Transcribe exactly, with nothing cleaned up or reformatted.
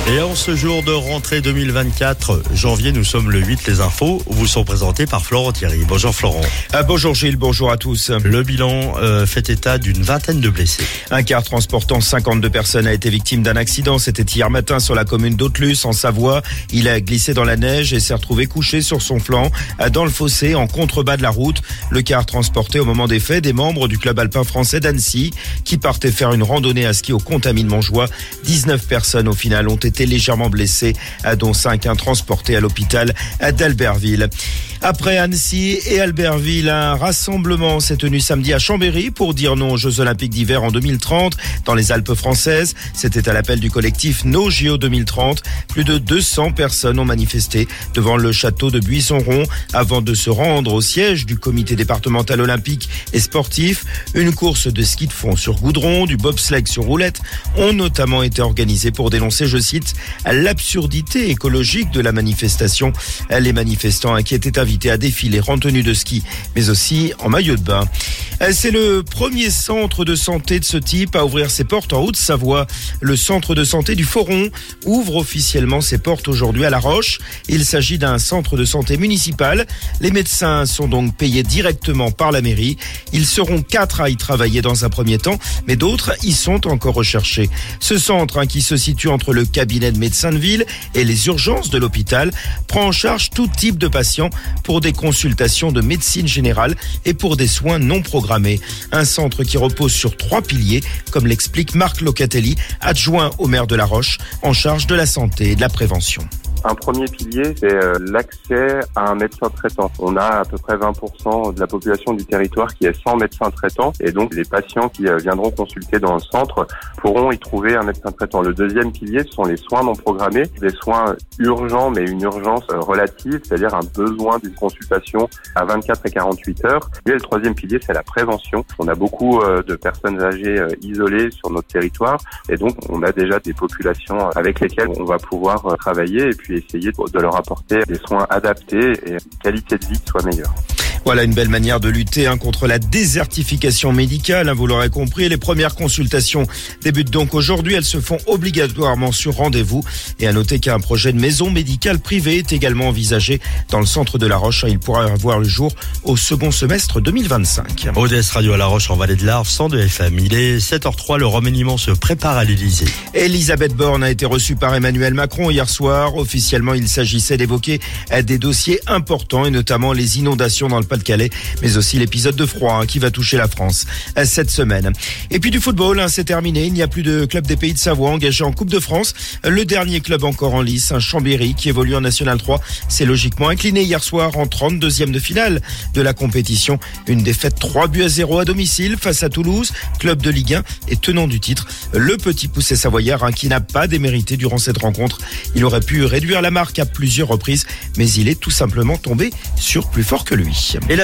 Et en ce jour de rentrée deux mille vingt-quatre, janvier, nous sommes le huit, les infos vous sont présentées par Florent Thierry. Bonjour Florent. Euh, bonjour Gilles, bonjour à tous. Le bilan euh, fait état d'une vingtaine de blessés. Un car transportant cinquante-deux personnes a été victime d'un accident. C'était hier matin sur la commune d'Autelus, en Savoie. Il a glissé dans la neige et s'est retrouvé couché sur son flanc dans le fossé en contrebas de la route. Le car transportait au moment des faits des membres du club alpin français d'Annecy qui partaient faire une randonnée à ski au Contamine-Montjoie. dix-neuf personnes au final ont été légèrement blessés, dont cinq transportés à l'hôpital d'Albertville. Après Annecy et Albertville, un rassemblement s'est tenu samedi à Chambéry pour dire non aux Jeux Olympiques d'hiver en deux mille trente dans les Alpes françaises. C'était à l'appel du collectif No J O deux mille trente. Plus de deux cents personnes ont manifesté devant le château de Buisson-Rond avant de se rendre au siège du comité départemental olympique et sportif. Une course de ski de fond sur goudron, du bobsleigh sur roulette ont notamment été organisées pour dénoncer, je cite, l'absurdité écologique de la manifestation. Les manifestants qui étaient invités à défiler en tenue de ski, mais aussi en maillot de bain. C'est le premier centre de santé de ce type à ouvrir ses portes en Haute-Savoie. Le centre de santé du Foron ouvre officiellement ses portes aujourd'hui à La Roche. Il s'agit d'un centre de santé municipal. Les médecins sont donc payés directement par la mairie. Ils seront quatre à y travailler dans un premier temps, mais d'autres y sont encore recherchés. Ce centre, hein, qui se situe entre le cabinet de médecin de ville et les urgences de l'hôpital, prend en charge tout type de patients pour des consultations de médecine générale et pour des soins non programmés. Un centre qui repose sur trois piliers, comme l'explique Marc Locatelli, adjoint au maire de La Roche, en charge de la santé et de la prévention. Un premier pilier, c'est l'accès à un médecin traitant. On a à peu près vingt pour cent de la population du territoire qui est sans médecin traitant, et donc les patients qui viendront consulter dans le centre pourront y trouver un médecin traitant. Le deuxième pilier, ce sont les soins non programmés, des soins urgents mais une urgence relative, c'est-à-dire un besoin d'une consultation à vingt-quatre et quarante-huit heures. Et le troisième pilier, c'est la prévention. On a beaucoup de personnes âgées isolées sur notre territoire, et donc on a déjà des populations avec lesquelles on va pouvoir travailler et puis essayer de leur apporter des soins adaptés et une qualité de vie qui soit meilleure. Voilà une belle manière de lutter hein, contre la désertification médicale. Hein, vous l'aurez compris, les premières consultations débutent donc aujourd'hui. Elles se font obligatoirement sur rendez-vous. Et à noter qu'un projet de maison médicale privée est également envisagé dans le centre de La Roche. Il pourra avoir le jour au second semestre deux mille vingt-cinq. O D S Radio à La Roche en Vallée de l'Arve, cent deux F M. Il est sept heures trois, le remaniement se prépare à l'Élysée. Elisabeth Borne a été reçue par Emmanuel Macron hier soir. Officiellement, il s'agissait d'évoquer des dossiers importants et notamment les inondations dans le Pas-de-Calais, mais aussi l'épisode de froid hein, qui va toucher la France euh, cette semaine. Et puis du football, hein, c'est terminé. Il n'y a plus de club des Pays de Savoie engagé en Coupe de France. Le dernier club encore en lice, un Chambéry qui évolue en National trois, s'est logiquement incliné hier soir en trente-deuxième de finale de la compétition. Une défaite trois buts à zéro à domicile face à Toulouse, club de Ligue un et tenant du titre. Le petit poussé savoyard hein, qui n'a pas démérité durant cette rencontre. Il aurait pu réduire la marque à plusieurs reprises, mais il est tout simplement tombé sur plus fort que lui.